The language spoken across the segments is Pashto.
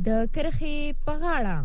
د کرخې په غاړه.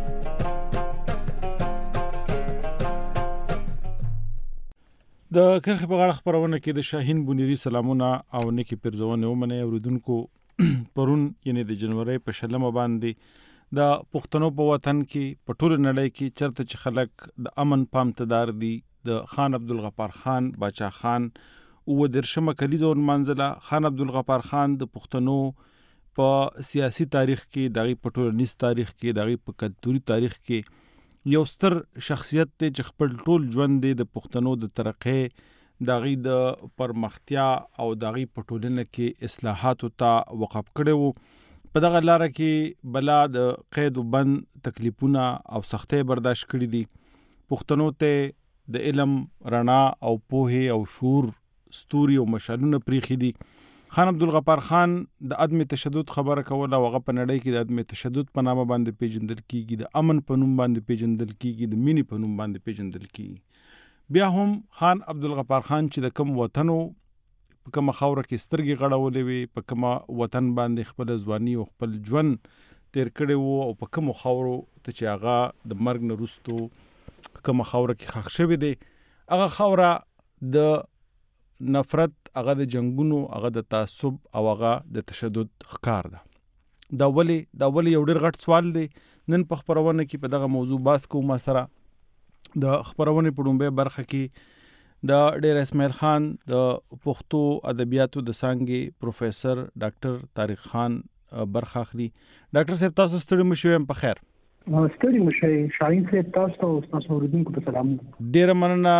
د کرخې په غاړه خبرونه کې د شاهین بونیری سلامونه او نیکی پرزونه ومنه اوریدونکو پرون یعنی د جنوري په شلمه باندې د پښتنو په وطن کې په ټول نړۍ کې چرته چې خلک د امن پامتدار دي د خان عبدالغفار خان باچا خان او درشمه کلیزه منزله خان عبدالغفار خان د پښتنو په سیاسي تاریخ کې دغه په ټولنیز تاریخ کې دغه په کلتوري تاریخ کې یو ستر شخصیت ته چې خپل ټول ژوند د پښتنو د ترقې دغه د پرمختیا او دغه په ټولنه کې اصلاحات ته وقف کړي وو په دغه لار کې بلا د قید وبند تکلیفونه او سختۍ برداشت کړي دي پښتنو ته د علم رڼا او پوهه او شعور ستوري او مشالونه پریخي دي خان عبدالغفار خان د عدم تشدد خبره کوله او هغه په نړۍ کې د عدم تشدد په نامه باندې پیژندل کیږي د امن په نوم باندې پیژندل کیږي د مینې په نوم باندې پیژندل کیږي بیا هم خان عبدالغفار خان چې د کوم وطنو په کومه خاوره کې سترګې غړولې وي په کومه وطن باندې خپل ځواني او خپل ژوند تیر کړی وو او په کومه خاورو ته چې هغه د مرګ نه وروسته کومه خاوره کې خښ شوی دی هغه خاوره د نفرت هغه د جنگونو هغه د تعصب او هغه د تشدد ښکار ده دا ولی یو ډېر غټ سوال دی نن په خبرونه کې په دغه موضوع باس کوم سره د خبرونه په ډومبه برخه کې د ډېر اسماعیل خان د پښتو ادبیاتو د څانګې پروفیسور ډاکټر طارق خان برخه اخلي ډاکټر صاحب تاسو ستړي مشوم په خیر ستړي مشه شاهین صاحب تاسو اوریدونکو ته سلام ډیر مننه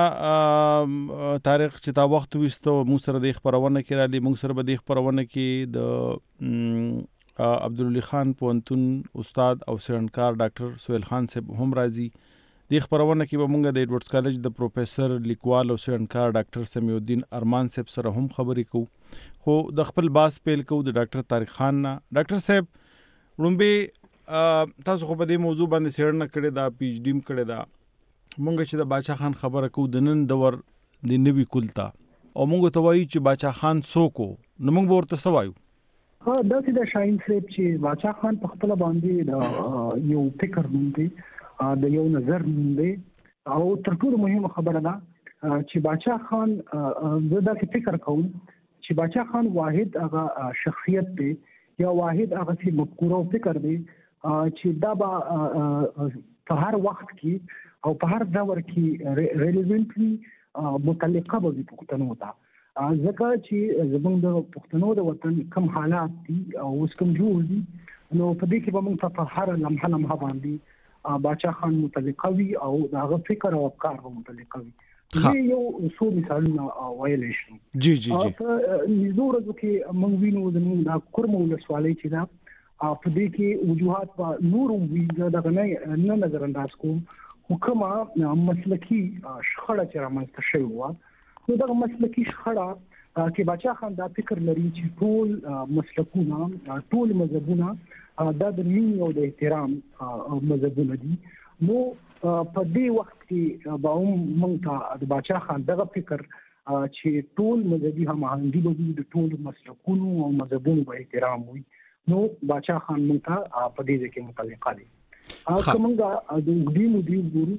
طارق چې تا وخت وستو موږ سره د خبرونه کې را لې موږ سره به د خبرونه کې د عبدالعلی خان پونتون استاد او سرنکار ډاکټر سہیل خان صاحب هم راځي د خبرونه کې به موږ د ایډورډز کالج د پروفیسور لیکوال او سرنکار ډاکټر سمیع الدین ارمان صاحب سره هم خبرې کوو خو د خپل باس پیل کوو د ډاکټر طارق خان نه ډاکټر صاحب وړاندې تاسو خو په دې موضوع باندې څېړنه کړې ده پی ایچ ډی هم کړې ده مونږ چې د باچا خان خبره کوو د نن دور د نوي کلتا او مونږ ته وایي چې باچا خان څوک و نو مونږ به ورته څه وایو دا چې د شاهین صاحب چې باچا خان په خپل باندې د یو فکر نوم دی د یو نظر نوم دی او تر ټولو مهمه خبره ده چې باچا خان زه دا فکر کوم چې باچا خان واحد هغه شخصیت دی یا واحد هغه چې مفکوره او فکر دی چې دا به په هر وخت کې او په هر دور کې ریلیونټلی متعلقه به پښتنو ته ځکه چې زموږ د پښتنو د وطن کوم حالات دي او اوس کوم جوړ دي نو په دې کې به موږ په هر لمحه باندې باچا خان متعلقه وي او هغه فکر او افکار به متعلقه وي یو څو مثالونه ویل شي جی په نزور کې موږ وینو زموږ د کورم ولسوالۍ چې دا په دې کې وجوهات په نور وی دا نه نظر انداز کوم حکومه مسلکی شخړه چې رامنځته شوی و نو دا مسلکی شخړه کې باچا خان دا فکر لري چې ټول مسلکونه ټول مذهبونه دا د مینې او د احترام مذهبونه دي نو په دې وخت کې به موږ ته د باچا خان دغه فکر چې ټول مذهبي هماهنګي به د ټول مسلکونو او مذهبونو به احترام وي نو باچا خان مونږ ته په دې کې متعلقه دي کومه د دې مودي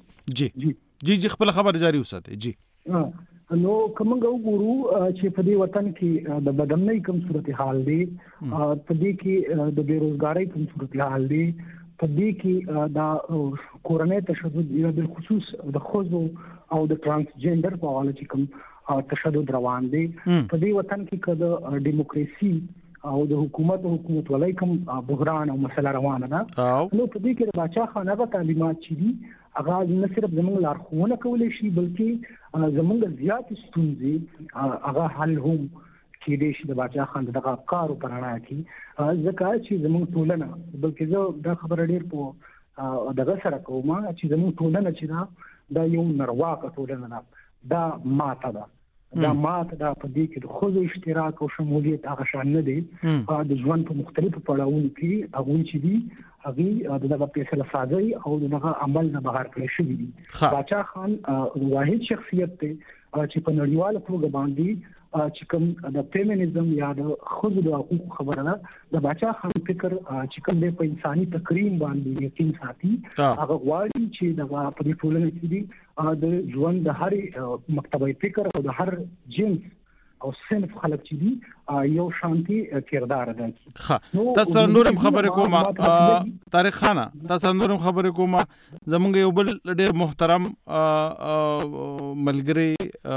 ګورو جی خپل خبر جاری وساتئ جی نو کومه وګورو چې په دې وطن کې د بدمنۍ کوم صورتحال دی په دې کې د بیروزګاری کوم صورتحال دی په دې کې د کورنۍ تشدد یا د خصوص د خوځو او د ترانسجندر په اړه چې کوم تشدد روان دی په دې وطن کې کله دیموکراسي او د حکومت ولای کوم بحران او مسله روانه ده نو په دې کې د باچا خان هغه تعلیمات چې دي هغه نه صرف زموږ لارښوونه کولی شي بلکې زموږ زیات ستونزې هغه حل هم کېدای شي د باچا خان دغه افکارو په رڼا کې ځکه چې زموږ ټولنه بلکې زه دا خبره ډېر په دغه سره کوم چې زموږ ټولنه چې دا یو نرواقه ټولنه ده دا ماته ده دا ماته دا په دې کې د خود اشتراک او شمولیت هغه شان نه دی د ژوند په مختلفو پړاوونو کې هغه چې دي هغه دغه فیصله سازي او دغه عمل نه بهر کړی شوی دی باچا خان واحد شخصیت دی چې په نړیواله توګه باندې چې کوم د فیمینزم یا د خود د حقوق خبره ده د باچا خان فکر چې کوم د انساني تکریم باندې یقین ساتي هغه غواړي چې د په دې ټولنه کې دي د ژوند د هر مکتبه فکر او د هر جنس او صنف خلک چې دي یو شانتي کردار ادا کوي. تاسو نورم خبرې کومه طارق خان تاسو نورم خبرې کومه زمونږ یو بل ډېر محترم ملګری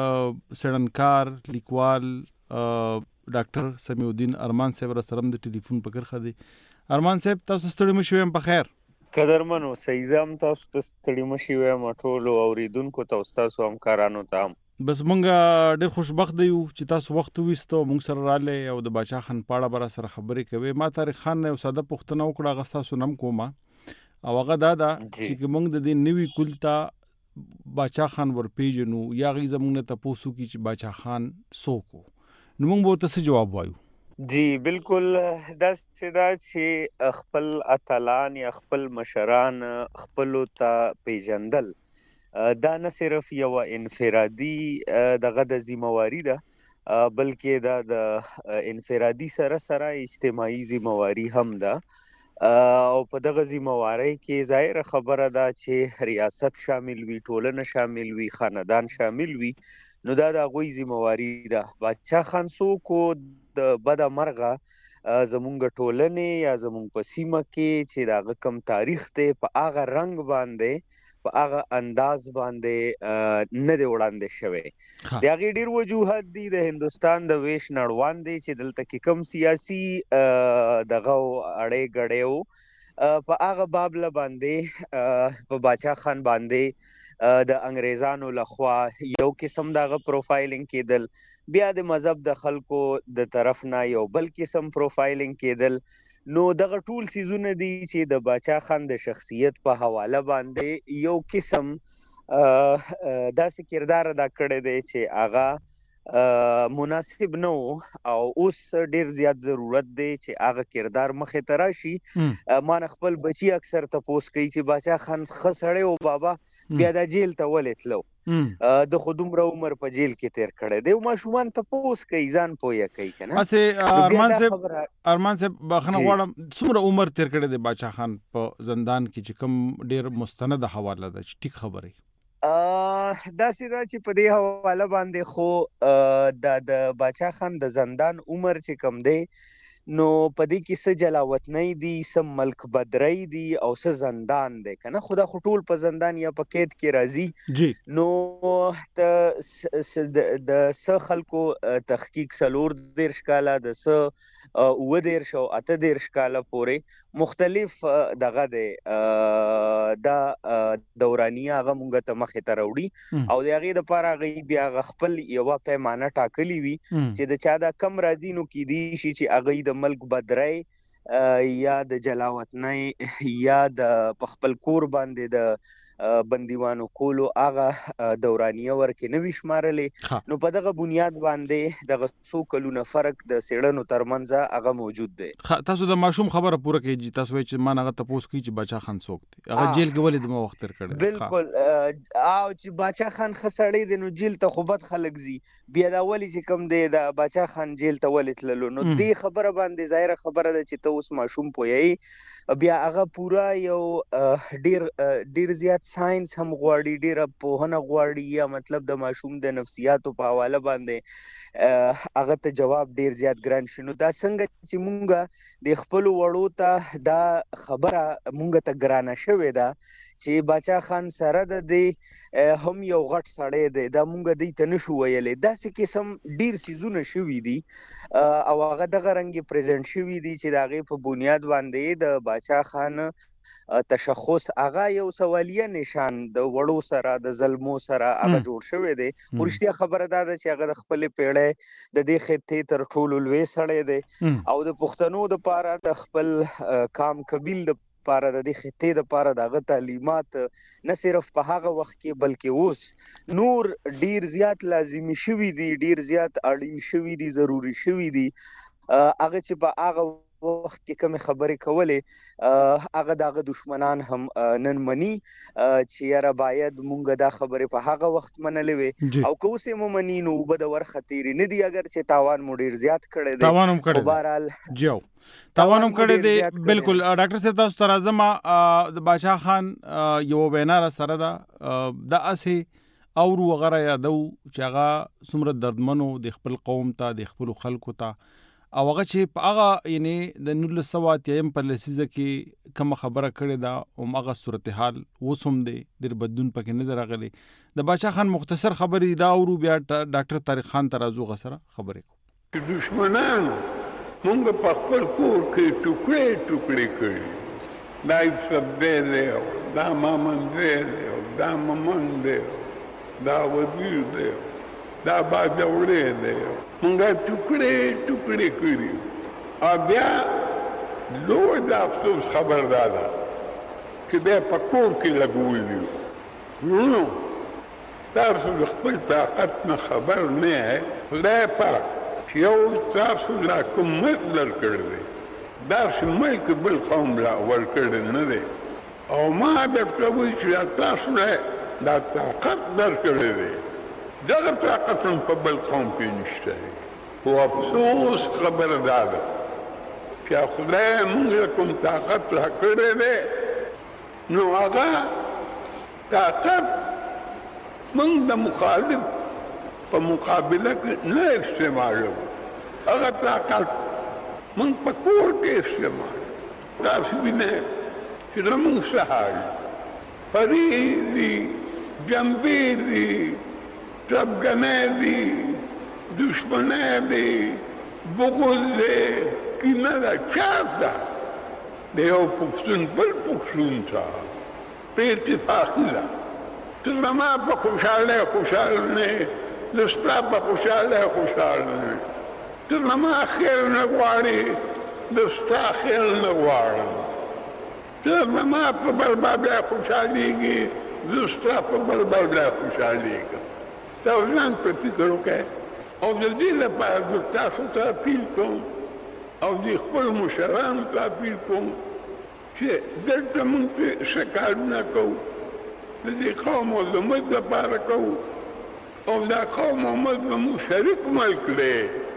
سړنکار لیکوال ډاکټر سمیع الدین ارمان صاحب را سره د ټلیفون په کرخه دی. ارمان صاحب تاسو ستړي مشوي په خیر؟ قدرمنو سیزم تاسو ته ستړي مشوي ټول اوریدونکو ته تاسو همکارانو ته بس مونږ ډېر خوشبخت یو چې تاسو وخت وستو مونږ سره رااله او د باچا خان پاړه بر سره خبرې کوي. ما طارق خان نه ساده پښتنه وکړه غستا سنم کومه او هغه دا چې مونږ د دې نوی کولتا باچا خان ور پیژنو یا غي زمونږ ته پوسو کی چې باچا خان سوکو نو مونږ به تاسو جواب وایو. جی بالکل دا چې خپل اتلان یا خپل مشران خپل ته پیژندل دا نه صرف یو انفرادي دغه د ذمہواری ده بلکې دا د انفرادي سره اجتماعي ذمہواری هم ده او په دغه ذمہواری کې ظاهر خبره ده چې ریاست شامل وي ټولنه شامل وي خاندان شامل وي نو دا د غوي ذمہواری ده. باچا خان سوکو د بد مرغه زمونږ ټولنه یا زمونږ په سیمه کې چې دا کم تاریخ ته په هغه رنگ باندې په هغه انداز باندې نه دی وړاندې شوی. د هغه ډیر وجوهات دي د هندستان د ویش نړوان دي چې دلته کې کم سیاسي دغه اړې غړېو په هغه باب ل باندې په باچا خان باندې د انګريزانو لخوا یو قسم دغه پروفایلینګ کېدل بیا د مذهب د خلکو د طرف نه یو بل قسم پروفایلینګ کېدل. نو دغه ټول سيزونه دي چې د باچا خان د شخصیت په حواله باندې یو قسم داسې کردار ادا کړی دی چې هغه مناسب نه او اوس ډیر زیات ضرورت دی چې هغه کردار مخې ته راشي. ما خپل بچي اکثر تپوس کوي چې باچا خان خسړې او بابا بیا د جیل ته ولې تلو د خودمره عمر په جیل کې تیر کړی دی او ماشومان تپوس کوي ځان پوهه کوي کنه. ارمان صاحب بخنه غواړم څومره عمر تیر کړی دی باچا خان په زندان کې چې کوم ډیر مستند حواله ده چې ټیک خبره دا سیدا چې په دې حواله باندې خو د باچا خان د زندان عمر چې کم دی نو پدې کې څه جلاوطنۍ دي څه ملک بدرۍ دي او څه زندان دی کنه خدا خټول په زندان یا په قید کې راځي نو د څه خلکو تحقیق سلور دیر شکاله د څه و دیر شو اته دیر شکاله پورې مختلف دغه دی دا دورانیه هغه مونږ ته مخې ته راوړي او د هغې دپاره هغوی بیا خپل یوه پیمانه ټاکلي وي چې د چا دا کم راځي نو کیدی شي چې هغوی د ملک بدرۍ یا د جلاوطنۍ یا د په خپل کور باندې د بندیوانو کولو هغه دورانیه ورکې نه وي شمارلې نو په دغه بنیاد باندې دغه څو کلونه فرق د څېړنو ترمنځ هغه موجود دی. تاسو د ماشوم خبره پوره کړئ تاسو وایئ چې ما هغه تپوس کوي چې باچا خان څوک دی هغه جیل کې ولې دمه وخت تیر کړی بالکل او چې باچا خان خسړی دی نو جیل ته خو بد خلک ځي بیا دا ولې چې کوم دی د باچا خان جیل ته ولې تللو نو دې خبره باندې ظاهره خبره ده چې ته اوس ماشوم پوهیږي بیا هغه پورا یو ډیر زیات ساينس هم غواړي ډیر پوهنه غواړي یا مطلب د ماشوم د نفسیاتو په حواله باندې هغه ته جواب ډیر زیات ګران شنو دا څنګه چې مونږه د خپل وړو ته دا خبره مونږ ته ګرانه شوې ده چې باچا خان سره د دې هم یو غټ سړی دی دا مونږ دی ته نشو ویلې داسې قسم ډیر سيزونه شوي دي او هغه دغه رنګ پریزنټ شوي دي چې د هغې په بنیاد باندې د باچا خان تشخص هغه یو سوالیه نشان د وړو سره د ظلمو سره هغه جوړ شوی دی. ورشتیا خبره ده چې هغه د خپل پیړۍ د دې خطې تر ټولو لوی سړی دی او د پښتنو د پاره د خپل کام قبیل د پاره د دې خطې د پاره دغه تعلیمات نه صرف په هغه وخت کې بلکې اوس نور ډیر زیات لازمي شوي دي ډیر زیات اړین شوي دي ضروری شوي دي هغه چې په هغه وخت کې کوم خبرې کولې هغه دغه دشمنان هم نن مني چې یاره باید مونږ دا خبرې په هغه وخت منلې وي او که اوس مو مني نو به د ورخه تیرې نه دي اگر چې تاوان مو ډیر زیات کړی دی تاوان هم کړی دی تاوان هم کړی دی بالکل ډاکټر صاحب تاسو ته راځم د باچا خان یو وینا را سره ده د اسې اور وغیرہ یادو چې هغه څومره دردمنو د خپل قوم ته د خپل خلکو ته او هغه چې په هغه یعنی د 1900 په لسیزه کې کوم خبره کړې ده او هغه صورتحال وسوم دی ډېر بدون پکې نه راغلی د باچا خان مختصر خبرې دا او بیا ډاکټر طارق خان ترازو غسره خبرې کو دشمنانو مونږ په خپل کور کې ټوکړې ټوکړې کړې دا سب دی دا مامن دی دا مامن دی دا وزیر دی دا باجوړی دی مونږه ټوکړې ټوکړې کړي او بیا لوی د افسوس خبر ده چې بیا په کور کې لګولي نو تاسو د خپل طاقت نه خبر نه یې خدای پاک یو تاسو لا کوم ملک درکړی دی داسې ملک بل قوم لا ورکړی نه دی او ما درته وایي چې تاسو لا دا طاقت درکړی دی دغه طاقت هم په بل قوم کې نشته دی خو افسوس خبره دا ده چې خدای موږ کوم طاقت راکړی دی نو هغه طاقت موږ د مخالف په مقابله کې نه استعمالوو هغه طاقت موږ په کور کې استعمالوو تاسو وینئ چې زموږ سهار فریض دي جنبې دي تربګنۍ دي دشمنۍ دي بغض دی کینه ده چاپ ده د یو پښتون بل پښتون ته په اتفاقي ده ته زما په خوشحالی خوشحال نه زه ستا په خوشحالی خوشحال نه ته زما خیر نه غواړې زه ستا خیر نه غواړم ته زما په بربادۍ خوشحالېږي زه ستا په بربادۍ خوشحالېږم تاسو ځان په فکر وکړئ او د دې لپاره زه تاسو ته اپیل کوم او د خپلو مشرانو ته اپیل کوم چې دلته موږ څه کارونه کوو د دې قوم او د ملک لپاره کوو او دا قوم او ملک زموږ شریک ملک دی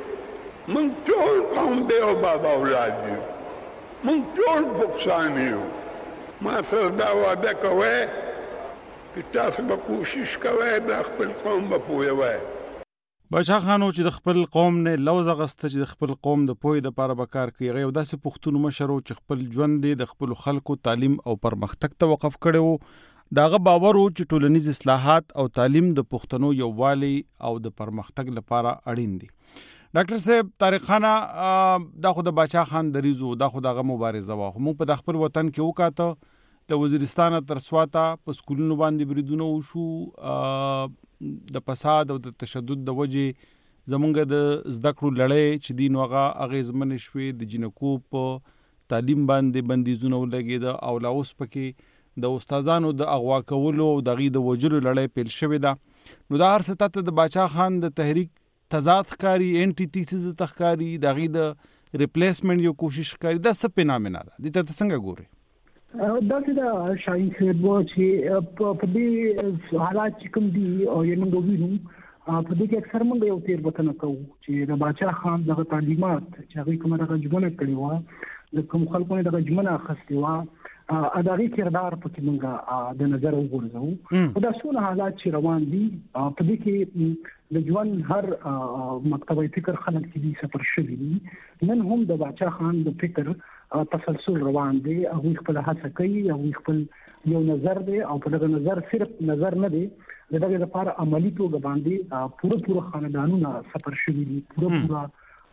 موږ ټول قوم دی او بابا اولاد دي موږ ټول پښتانه یو ما سره دا وعده کوئ چې تاسو به کوشش کوئ د خپل قوم به پوهوئ باچا خانو چې د خپل قوم نه لوز غسته چې د خپل قوم د پوهې لپاره به کار کوي هغه یو داسې پښتون مشر چې خپل ژوند د خپل خلکو تعلیم او پرمختګ ته وقف کړی وو داغه باور و چې ټولنیز اصلاحات او تعلیم د پښتنو یووالي او د پرمختګ لپاره اړین دي ډاکټر صاحب طارق خان دا خو د باچا خان دریزو دا خو دغه مبارزه وه موږ په خپل وطن کې وکاته د وزیرستان تر سواته په سکولونو باندې بریدونه وشو د فساد او د تشدد د وجې زمونږ د زده کړو لړۍ چې دي نو هغه اغېزمنې شوې د جنکو په تعلیم باندې بندیزونه ولګېده او لا اوس پکې د استادانو د اغوا کولو او د هغې د وژلو لړۍ پیل شوې ده نو دا هر څه ته د باچا خان د تحریک تضاد ښکاري انټي تیسیز ته ښکاري د هغې د ریپلیسمنټ یو کوشش ښکاري دا څه فینامنا ده دې ته څنګه ګورئ داسې دا شاهین صاحب چې په دې حالات چې کوم دي او یې موږ وینو په دې کې اکثر موږ یو تېروتنه کوو چې د باچا خان دغه تعلیمات چې هغوی کومه دغه ژمنه کړې وه د کوم خلکو نه دغه ژمنه اخیستې وه د هغې کردار پکې موږ د نظر وغورځوو دا څونه حالات چې روان دي په دې کې د ژوند هر مکتبه فکر خلک چې دي سفر شوي دي نن هم د باچا خان د فکر تسلسل روان دی هغوی خپل هڅه کوي هغوی خپل یو نظر دی او په دغه نظر صرف نظر نه دی د دغه لپاره عملي توګه باندې پوره خاندانونه سفر شوي دي پوره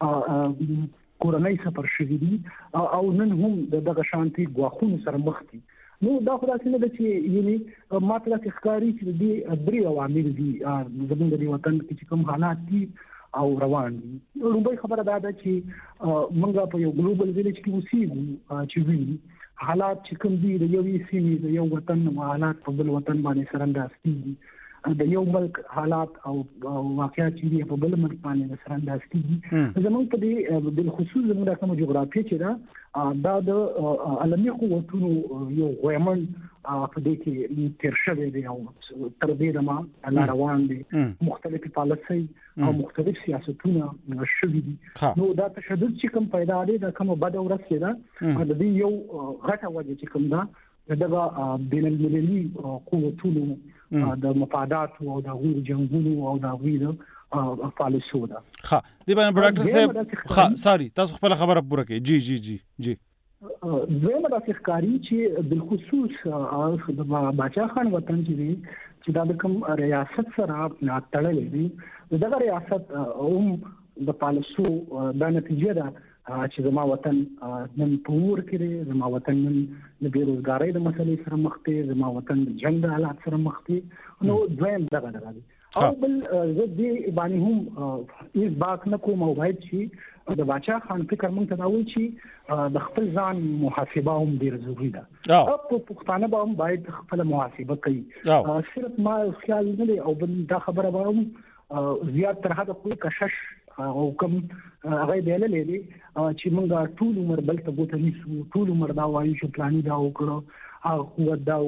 کورنۍ سفر شوي دي او نن هم دغه شانتي ګواښونو سره مخ دي نو دا خو داسې نه ده چې یعنې ما ته داسې ښکاري چې د دې درې عوامل دي زموږ د دې وطن کې چې کوم حالات دي او روان دي لومړی خبره دا ده چې موږ په یو ګلوبل ویلیج کې اوسېږو چې ویني حالات چې کوم دي د یوې سیمې د یو وطن حالات په بل وطن باندې سره انداز کېږي د یو ملک حالات او واقعیات چې په بل ملک باندې سره انداز کیږي زموږ په دې بالخصوص زموږ د کوم جغرافیه چې دا د عالمي قوتونو یو غوړمن په دې کې تیر شوی دی او تر دې دمه لا روان دي مختلفي پالیسي او مختلف سیاستونه شوي دي نو دا تشدد چې کوم پیدا دی دا کوم بد ورځ کې دا د دې یو غټه وجه چې کوم دا دغه بین المللي قوتونو د مفادات او د غوړ جنگونو او د غوړ پالیسو دا دی باندې ډاکټر صاحب سوري تاسو خپل خبره پوره کړئ جی زما د ښکاری چې بالخصوص د باچا خان وطن چې دا د کوم ریاست سره تړلې دي دغه ریاست د پالیسو د نتیجه ده چې زما وطن نن پور کړي زما وطن نن د بیروزګارۍ د مسلې سره مخ دی زما وطن د جنگ د حالات سره مخ دی نو دویم دغه دی او بل زه دې باندې هم هیڅ باک نه کوم او باید چې د باچا خان فکر مونږ ته راوړي چې د خپل ځان محاسبه هم ډیر ضروري ده او پښتانه به هم باید خپل محاسبه کوي صرف ما خیال نه دی او بل دا خبره به هم زیات تر حده کوئی کشش او کوم هغه بیللې دي چې موږ ټول عمر بل ته بوته نیسو ټول عمر دا وایو چې پلاني دا وکړو او قوت دا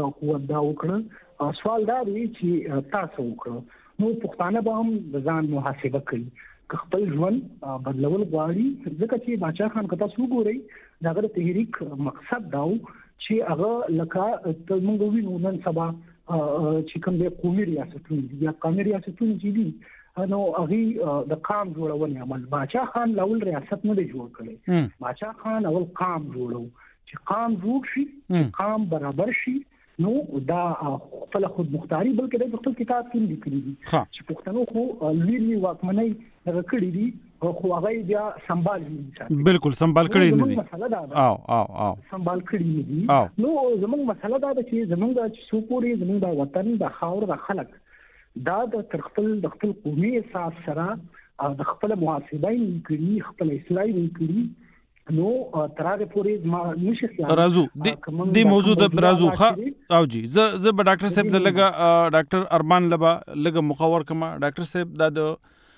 وکړو سوال دا دی چې تاسو وکړو نو پښتانه به هم د ځان محاسبه کوي که خپل ژوند بدلول غواړي ځکه چې باچا خان کته څو ګوري داغه تحریک مقصد دا چې هغه لکه موږ وینو نن سبا چې کوم د قومي ریاستونو یا قومي ریاستونو چې دي نو هغه د قام جوړونې عمل باچا خان لاول ریاست نه دی جوړ کړی باچا خان اول قام جوړو چې قام جوړ شي قام برابر شي نو دا خپل خود مختاری بلکې د خپل کتاب کې لیکلي دي چې پښتنو خو لوی واکمنۍ کړې دي خو هغه بیا سنبال دي بالکل سنبال کړی نه دي او سنبال کړی نه دي نو زموږ مسله دا ده چې زموږ د سوپوري زموږ د وطن د خاور د خلک دا د خپل قومي احساس سره د خپل محاسبه یې کړی خپل اصلاح یې کړی نو ترغه پورې ما نشي رازو د موضوع د رازو او جی زه به ډاکټر صاحب د لګه ډاکټر ارمان لبا لګه مخاور کما ډاکټر صاحب د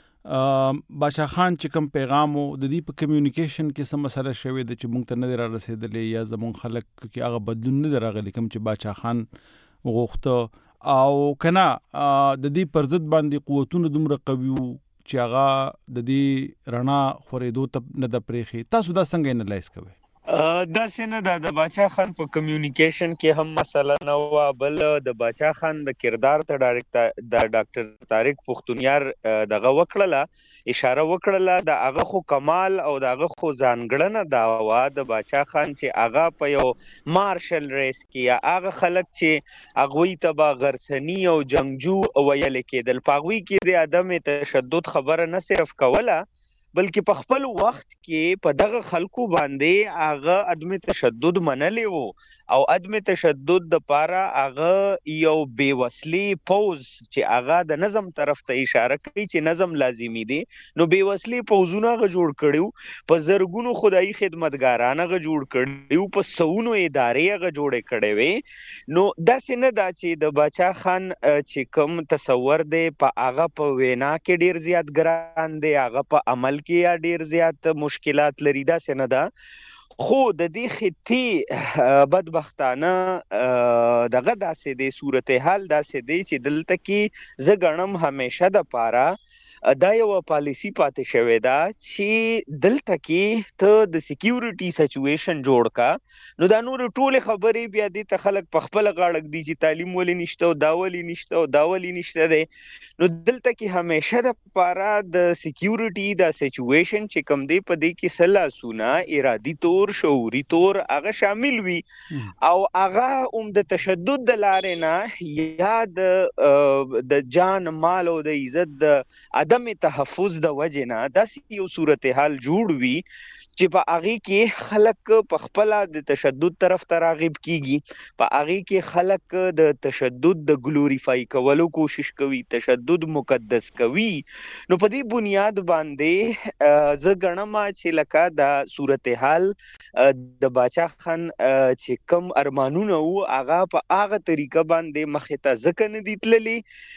باچا خان چې کوم پیغام او د دې په کمیونیکیشن کې سم مسله شوی د چې مونږ ته نه رسیدلې یا زمون خلک کې هغه بدلون نه راغلی کوم چې باچا خان غوښته او کنا د دې پر ضد باندې قوتونه دومره قوي وو چې هغه د دې رڼا خورېدو ته نه د پرېخي تاسو دا څنګه انالایز کوئ دا څنګه د باچا خان په کمیونیکیشن کې هم مسله نه و بل د باچا خان د کردار ته ډایرکټ د ډاکټر طارق پختونیار دغه وکړه اشاره وکړه د هغه خو کمال او د هغه خو ځانګړنه دا و د باچا خان چې هغه په یو مارشل ریس کې هغه خلک چې هغه ته با غرسنی او جنگجو ویل کېدل پاغوي کې د عدم تشدد خبره نه صرف کوله بلکې په خپل وخت کې په دغه خلکو باندې هغه عدم تشدد منلی وو او عدم تشدد د پاره هغه یو بیوسلی پوز چې هغه د نظم طرف ته اشاره کوي چې نظم لازمی دی نو بیوسلی پوزونه غ جوړ کړیو په زرګونو خدای خدمتګاران غ جوړ کړیو په سونو ادارې غ جوړې کړې وي نو دا څنګه دا چې د باچا خان چې کوم تصور دی په هغه په وینا کې ډیر زیات ګران دی هغه په عمل کې یا ډیر زیات مشکلات لري دا څنګه دا خو د دې خطي بدبختانه دغه داسې د صورتحال داسې دی چې دلته کې زه ګڼم همیشه د پاره دا یو پالیسی پاتې شوې ده چې دلته کې ته د سکیورټي سچويشن جوړ کا نو دا نور ټول خبرې بیا دي ته خلک په خپل غاړه دي چې تعلیم ولې نشته او دا ولې نشته او دا ولې نشته دی نو دلته کې همیشه د پاره د سکیورټي د سچويشن چې کوم دی په دې کې سلاسونه ارادي تور شعوري تور هغه شامل وي او هغه د تشدد د لارې نه یا د جان مال او د عزت د عدم تحفظ د وجنه داسې یو صورتحال جوړ وي چې په هغه کې خلک په خپل د تشدد طرف ته راغب کیږي، په هغه کې خلک د تشدد د ګلوریفای کولو کوشش کوي، تشدد مقدس کوي. نو په دې بنیاد باندې زه ګڼم چې لکه د صورتحال د باچا خان چې کم ارمانونه وو هغه په هغه طریقه باندې مخې ته ځکه نه دي تللي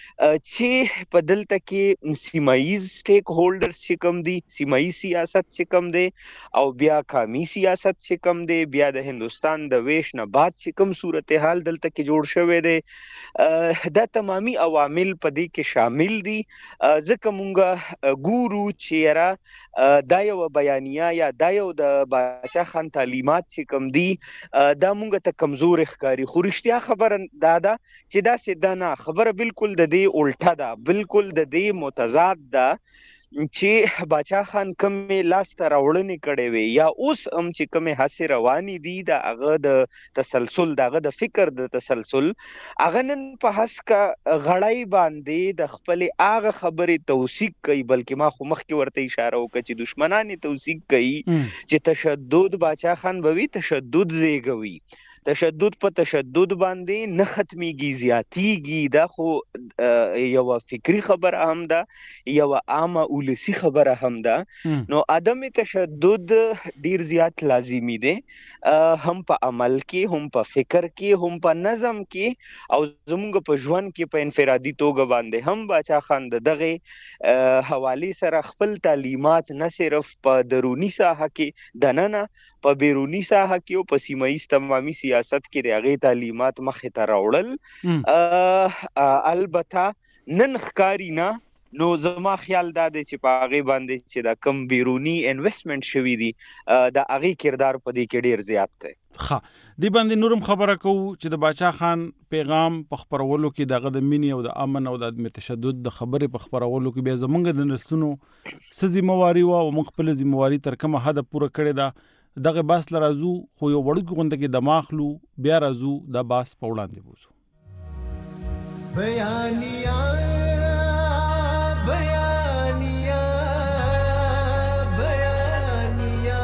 چې په دلته کې سیمایي سټیک هولډرز چې کوم دي، سیمایي سیاست چې کوم دی او بیا قومي سیاست چې کوم دی، بیا د هندستان د ویش نه بعد چې کوم صورتحال دلته کې جوړ شوی دی، دا تمامي عوامل په دې کې شامل دي. ځکه مونږ ګورو چې را دا یو بیانیه یا دا یو د باچا خان تعلیمات چې کوم دي دا مونږ ته کمزور ښکاري، خو رښتیا خبره دا ده چې دا سیده نه، خبره بالکل د دې الټه ده، بالکل د دې متضاد ده چې باچا خان کومې لاسته راوړنې کړې وي یا اوس هم چې کومې هڅې روانې دي د هغه د تسلسل، د هغه د فکر د تسلسل، هغه نن په هسکه غړی باندې د خپلې هغه خبرې توثیق کوي، بلکې ما خو مخکې ورته اشاره وکړه چې دشمنان یې توثیق کوي چې تشدد باچا خان به وي، تشدد زیږوي، تشدد په تشدد باندې نه ختميږي، زیاتیږي. دا خو یو فکری خبره هم ده، یو عامه ولسی خبره هم ده. نو عدم تشدد ډیر زیات لازمی دی، هم په عمل کې، هم په فکر کې، هم په نظم کې، او زموږ په ژوند کې په انفرادي توګه باندې هم باچا خان دغه حواله سره خپل تعلیمات نه صرف په درونی ساحه کې دننه، په بیرونی ساحه کې او په سیمایي تمامي سیاست کې د هغه تعلیمات مخې ته راوړل. البته نن ښکاری نه، نو زما خیال دا دی چې په هغه باندې چې دا کم بیرونی انویسټمنٹ شوی دی د هغه کردار په دې کې ډیر زیات دی. دی باندې نورم خبره کوو چې د باچا خان پیغام په خبرولو کې دغه د مینې او د امن او د عدم تشدد د خبرې په خبرولو کې بیا زمونږ د نسلونو څه ذمہواري و او موږ خپل ذمہواري تر کومه حد پوره کړې ده، دغه باس لرازو خو یو وړوکی غونډه کې دماغلو بیا رازو د باس په وړاندې بوزو. بیانیه بیانیه بیانیه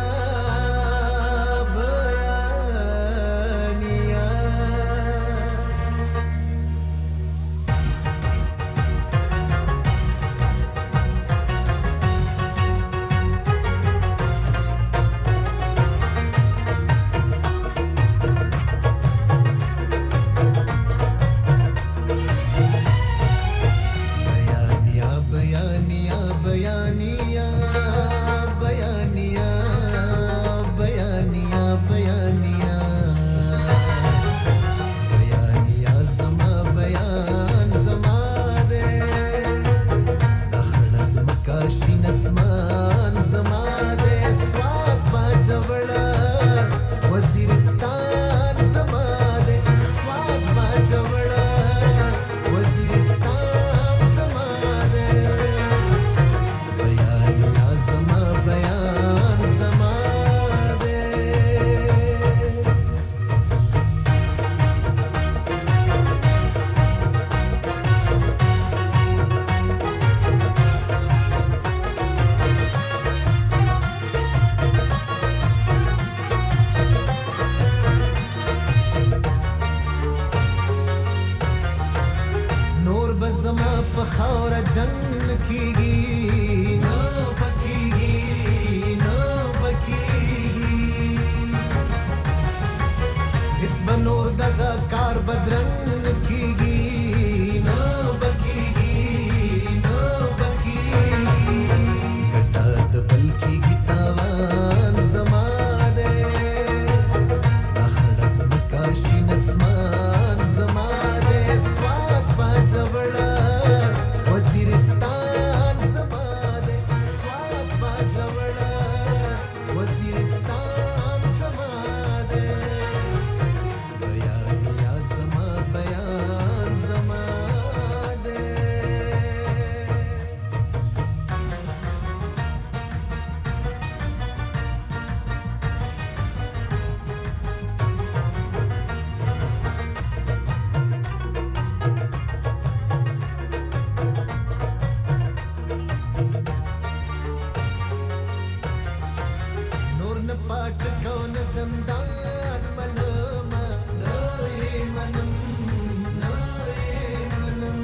کون زندان منم نای منم نای منم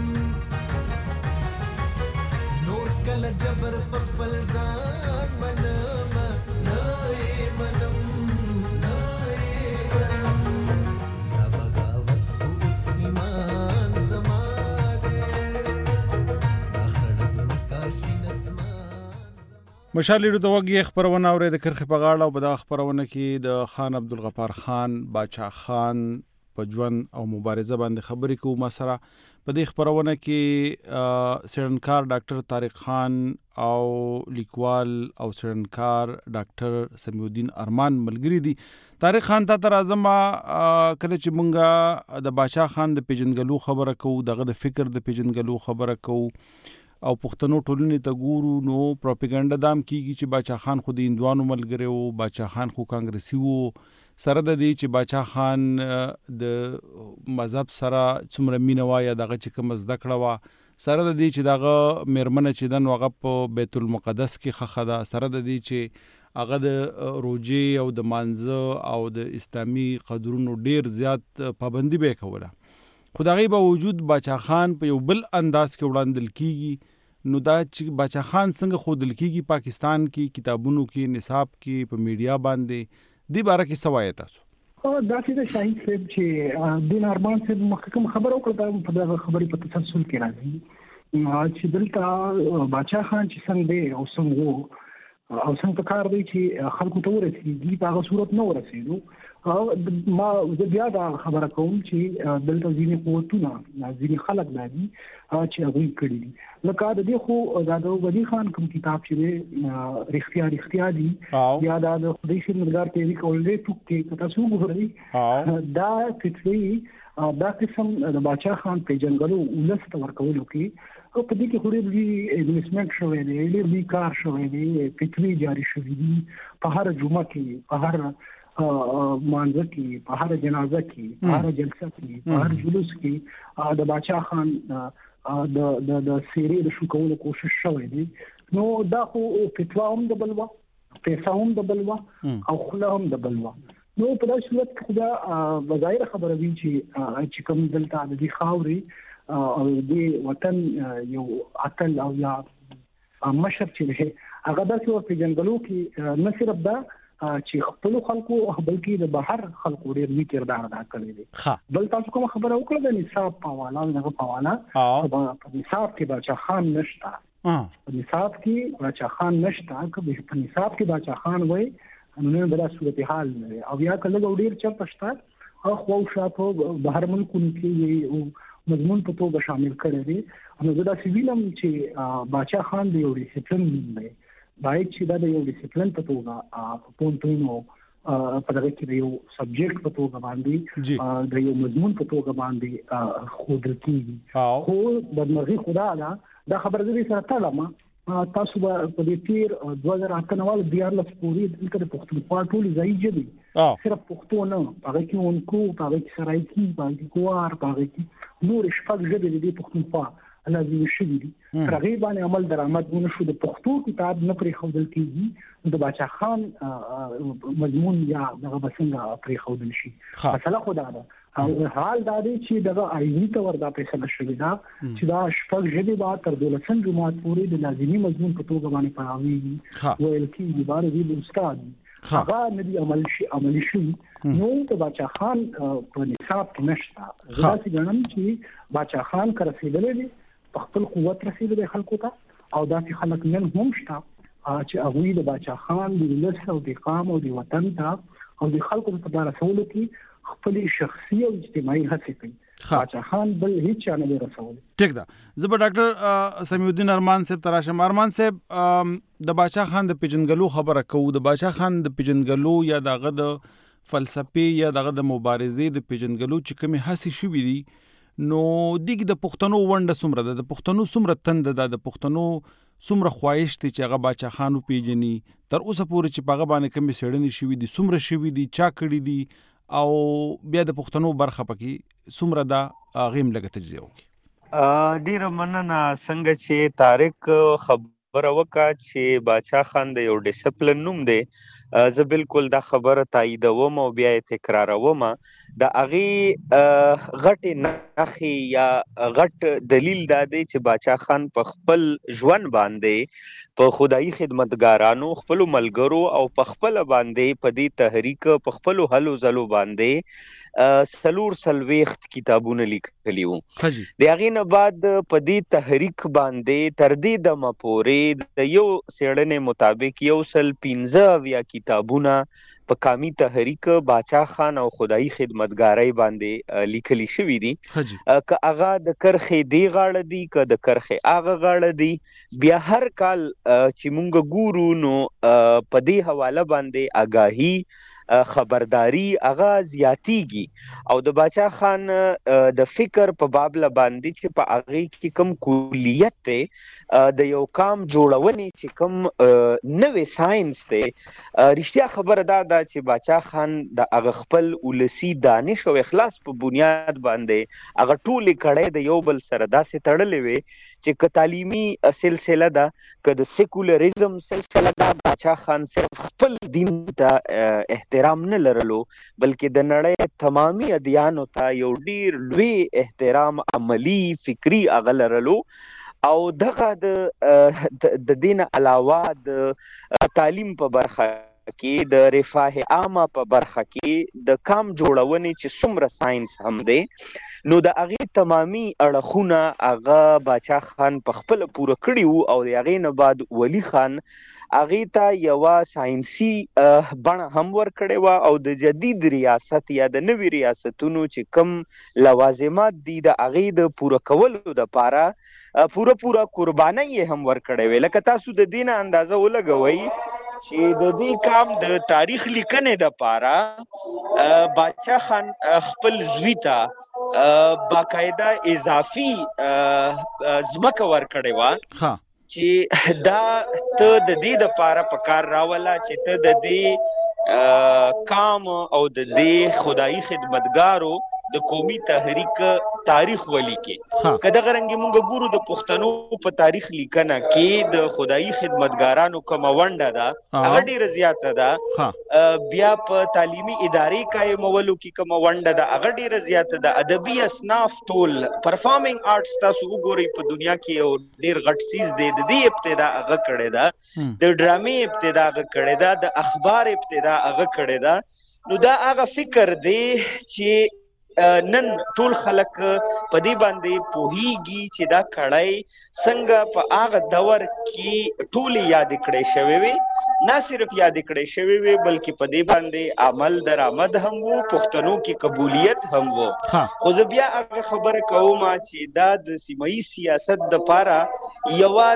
نور کل جبر پخپل ځان منم نای منم نای منم دا بغاوت خو اوس ایمان زما دی دا خړ زمکا شین اسمان مشال لیدو د وګي خبرونه اوري د کرخه په غاړه او په دغه خبرونه کې د خان عبدالغفار خان باچا خان په ژوند او مبارزه باندې خبرې کوو ما سره په دې خبرونه کې سړنکار ډاکټر طارق خان او لیکوال او سړنکار ډاکټر سمیع الدین ارمان ملګری دي. طارق خان ته راځم کله چې مونږه د باچا خان د پیژنګلو خبره کوو دغه د فکر د پیژنګلو خبره کوو او پښتنو ټولنې ته ګورو نو پروپاګاندا دام کیږي چې باچا خان خو د هندوانو ملګری وو باچا خان خو کانګرسي وو سره د دې چې باچا خان د مذهب سره څومره مینه وه یا دغه چې کوم زده کړه وه سره د دې چې دغه میرمنه چې دن هغه په بیت المقدس کې ښخه ده سره د دې چې هغه د روژې او د مانځه او د اسلامي قدرونو ډیر زیات پابندي به کوله خو د هغې باوجود باچا خان په یو بل انداز کې وړاندل کیږي نو دا چې باچا خان څنګه ښودل کیږي پاکستان کې کتابونو کې نصاب کې په میډیا باندې دې باره کې څه وایې تاسو؟ دا چې د شاهین صاحب چې دین ارمان صاحب مخکې خبره وکړه په دغه خبرې په تسلسل کې راځي چې دلته باچا خان چې څنګه دی او څنګه وو او څنګه کار دی چې خلکو ته ورسېږي په هغه صورت نه ورسېدو ما زه بیا دا خبره کوم چې دلته ځینې قوتونه ځینې خلک دي چې هغوی کړي دي لکه د دې خو دا د ولي خان کوم کتاب چې دی رښتیا دي یا دا د خدای خدمتګار تیوي کول دی ټوکې که تاسو وګورئ دا فکري دا قسم د باچا خان پیژنګلو ولس ته ورکولو کې او په دې کې خو ډېر انویسټمنټ شوی دی ډېر کار شوی دی فکري جاري شوي دي په هر جمعه کې په هر مانځه کې په هر جنازه کې په هر جلسه کې په هر جلوس کې د باچا خان د سیرې د شو کولو کوشش شوی دی نو دا خو فتوا هم د بلوا پیسې هم د بلوا او خوله هم د بلوا نو په داسې صورت کې دا بظاهر خبره وي چې کوم دلته د دې خاورې او د وطن یو اتل او یا مشر چې هغه داسې پیژنګلو کې نه صرف دا چې خپل خلکو بلکې د بهر خلکو ډېر نیک کردار ادا کړی دی بل تاسو کوم خبره وکړه د نصاب په حواله دغه په حواله په نصاب کې باچا خان نشته په نصاب کې باچا خان نشته که په نصاب کې باچا خان وای نو بلا صورتحال نه او یا کله ډېر چا پښتا خو شاته بهر ملکونو کې مضمون په توګه شامل کړی دی نو دا سیویلم چې باچا خان دی یو ډیسپلین دی باید چې دا د یو ډیسپلین په توګه پونټونو په دغه کې د یو سبجیکټ په توګه باندې د یو مضمون په توګه باندې ښودل کېږي خو بدمرغي خدا دا خبره دې سره تړمه تاسو په دې تیر 2018 دیارلس پورې دلته د پښتونخوا ټول ځای جدي صرف پښتو نه هغه کې اونکو هغه کې سرایکی باندې کوار هغه کې نور شپږ ژبې د پښتونخوا لازم شوي دي رغیب باندې عمل درآمد ونه شو د پښتو کتاب نه پرې ښودل کېږي د باچا خان مضمون یا دغه بسنګ پرې ښودل شي مسله خو دا ده حال دا دی چې دغه آئیني تور دا فیصله شوې ده چې دا شپږ ژبې به تر 12 جماعت پورې د لازمي مضمون په توګه باندې پړاویږي ویل کېږي بار دې استاد هغه ندي عملي شي نو د باچا خان په نصاب کې نشته دا څنګه چې باچا خان کر رسیدلې دي خپل قوت رسیدلې خلکو ته او دا چې خلک نن هم شته چې هغوی د باچا خان د ولس او د قام او د وطن ته او د خلکو په رسولو کې خپل شخصي او اجتماعي هڅې کوي باچا خان بل هیڅ چا نه رسول ټیک ده زه به ډاکټر سمیع الدین ارمان صاحب تراشم ارمان صاحب د باچا خان د پیژنګلو خبره کوو د باچا خان د پیژنګلو یا دغه د فلسفي یا دغه د مبارزې د پیژنګلو چې کومې هڅې شوي دي نو دیګ د پښتنو ونډه څومره ده د پښتنو څومره تند ده د پښتنو څومره خواهش دی چې هغه باچا خان وپیژني تر اوسه پورې چې په هغه باندې کومې څېړنې شوي دي څومره شوي دي چا کړي دي او بیا د پښتنو برخه پکې څومره ده هغې هم لږه تجزیه وکړي ډېره مننه څنګه چې طارق خبره وکړه چې باچا خان د یو ډیسپلین نوم دی زه بالکل دا خبره تاییدوم او بیا یې تکراروم. د هغې غټې نښې یا غټ دلیل دا دی چې باچا خان په خپل ژوند باندې په خدایي خدمتګارانو خپلو ملګرو او په خپله باندې په دې تحریک په خپلو هلو ځلو باندې 40 کتابونه لیکلي وو. د هغې نه بعد په دې تحریک باندې تر دې دمه پورې د یو څېړنې مطابق 115 کتابونه په قامي تحریک باچا خان او خدایي خدمتګارۍ باندې لیکلي شوي دي. که هغه د کرښې دې غاړه دي که د کرښې هغه غاړه دي، بیا هر کال چې مونږ ګورو نو په دې حواله باندې آګاهي خبرداری هغه زیاتیږي او د باچا خان د فکر په بابله باندې چې په هغې کې کوم کلیت دی د یو قام جوړونې چې کوم نوې ساینس دی، رښتیا خبره دا ده چې باچا خان د هغه خپل ولسي دانش او اخلاص په بنیاد باندې هغه ټولې کړۍ د یو بل سره داسې تړلې وې چې که تعلیمي سلسله ده که د سیکولریزم سلسله ده، باچا خان صرف خپل دین ته احترام نه لرلو بلکې د نړۍ تمامي ادیانو ته یو ډیر لوی احترام عملی فکری هغه لرلو. او دغه د دین علاوه د تعلیم په برخه کې د رفاه عامه په برخه کې د قام جوړونې چې څومره ساينس هم دی نو د هغې تمامي اړخونه هغه باچا خان په خپله پوره کړي وو او د هغې نه بعد ولی خان هغې ته یوه ساینسي بڼه هم ورکړې وه او د جدید ریاست یا د نوي ریاستونو چې کوم لوازمات دي د هغې د پوره کولو دپاره پوره قربانۍ یې هم ورکړې وې. لکه تاسو د دې نه اندازه ولګوئ چې د دې قام د تاریخ لیکنې دپاره باچا خان خپل زوی ته باقاعده اضافي ځمکه ورکړې وه چې دا ته د دې دپاره په کار راوله چې ته د دې قام او د دې خدایي خدمتګارو د قومي تحریک تاریخ ولیکې. که دغه رنګې مونږ ګورو د پښتنو په تاریخ لیکنه کې د خدایي خدمتګارانو کومه ونډه ده هغه ډېره زیاته ده، بیا په تعلیمي ادارې قایمولو کې کومه ونډه ده هغه ډېره زیاته ده، ادبي اصناف ټول پرفارمینګ آرټس تاسو وګورئ په دنیا کې یو ډېر غټ څیز دی، د دې ابتدا هغه کړې ده، د ډرامې ابتدا هغه کړې ده، د اخبار ابتدا هغه کړې ده. نو دا هغه فکر دی چې نن ټول خلک په دې باندې پوهیږي چې دا کړۍ څنګه په هغه دور کې ټولې یادې کړې شوې وې، نه صرف یادې کړې شوې وې بلکې په دې باندې عمل درآمد هم وو، پښتنو کې قبولیت هم وو. خو زه بیا هغه خبره کوم چې دا د سیمه‌یي سیاست دپاره یوه